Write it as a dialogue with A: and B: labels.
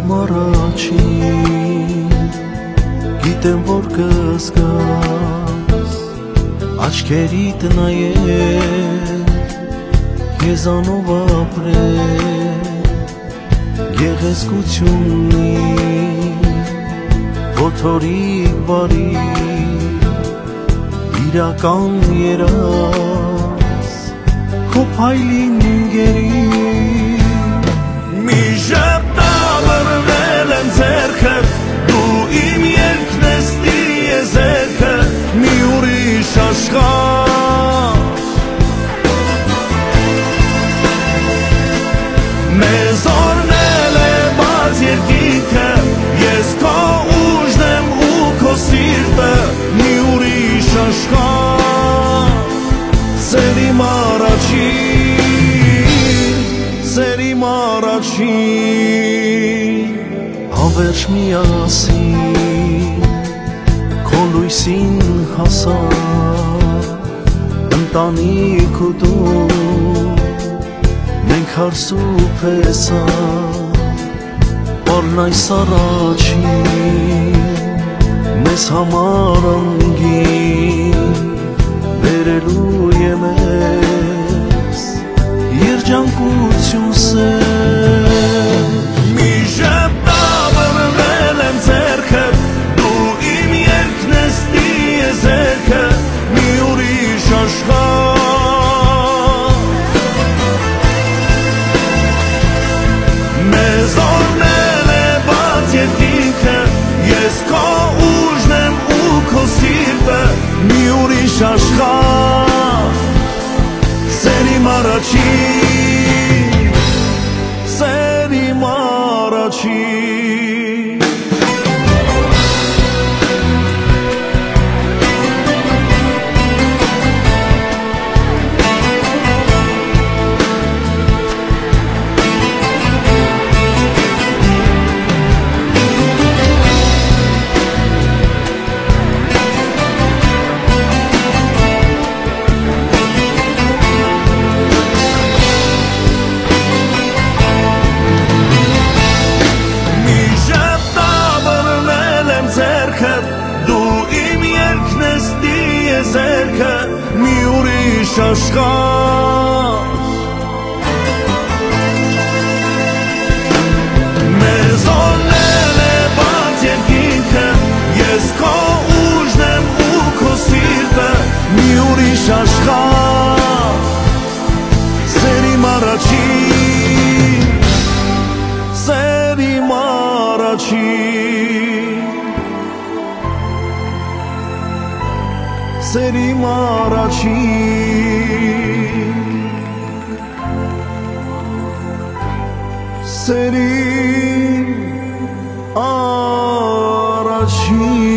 A: սերիմ առաջին գիտեմ որ կզգաս աչքերիդ նայել քեզանով ապրել գեղեցկություննի ոտորիկ բարի իրական երաս քո փայլին գերի մի ժապտա բռնել եմ ձեռքդ դու իմ երկն ես տիեզերքը մի ուրիշ աշխարհ մեզ օրնել է բաց երկինքը ես քո ուժն եմ ու քո սիրտը մի ուրիշ աշխարհ սերիմ առաջին հավերժ միասին քո լույսին հասա ընտանիք ու դու մենք հարսուփ էսա օրն այս առաջին մեզ համար անգին վերելու եմ ես երջանկություն սեր մի ժապտա բռնել եմ ձեռքդ դու իմ երկն ես տիեզերքը մի ուրիշ աշխարհ մեզ օրնել է բաց երկինքը ես քո ուժն եմ ու քո սիրտը մի ուրիշ աշխարհ սերիմ առաջին սերիմ առաջին մի ուրիշ աշխարհ մեզ օրնել է բաց երկինքը ես քո ուժն եմ ու քո սիրտը մի ուրիշ աշխարհ սերիմ առաջին սերիմ առաջին սերիմ առաջին սերիմ առաջին